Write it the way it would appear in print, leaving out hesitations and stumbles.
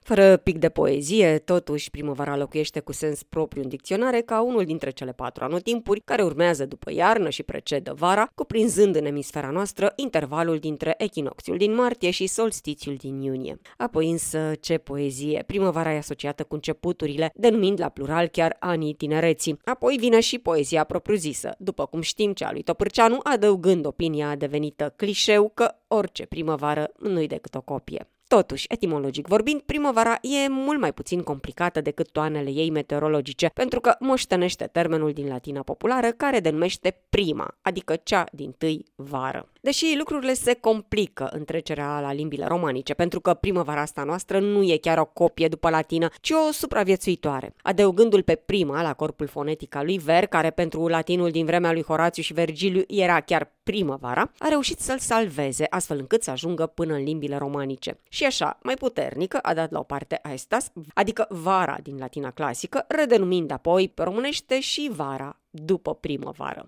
Fără pic de poezie, totuși primăvara locuiește cu sens propriu în dicționare ca unul dintre cele 4 anotimpuri care urmează după iarnă și precedă vara, cuprinzând în emisfera noastră intervalul dintre echinocțiul din martie și solstițiul din iunie. Apoi însă, ce poezie! Primăvara e asociată cu începuturile, denumind la plural chiar anii tinereții. Apoi vine și poezia propriu-zisă, după cum știm cea lui Topârceanu, adăugând opinia devenită clișeu că orice primăvară nu-i decât o copie. Totuși, etimologic vorbind, primăvara e mult mai puțin complicată decât toanele ei meteorologice, pentru că moștenește termenul din latina populară care denumește prima, adică cea dintâi vară. Deși lucrurile se complică în trecerea la limbile romanice, pentru că primăvara asta noastră nu e chiar o copie după latină, ci o supraviețuitoare. Adăugându-l pe prima la corpul fonetic al lui Ver, care pentru latinul din vremea lui Horațiu și Vergiliu era chiar primăvara, a reușit să-l salveze, astfel încât să ajungă până în limbile romanice. Și așa, mai puternică, a dat la o parte aestas, adică vara din latina clasică, redenumind apoi pe românește și vara după primăvară.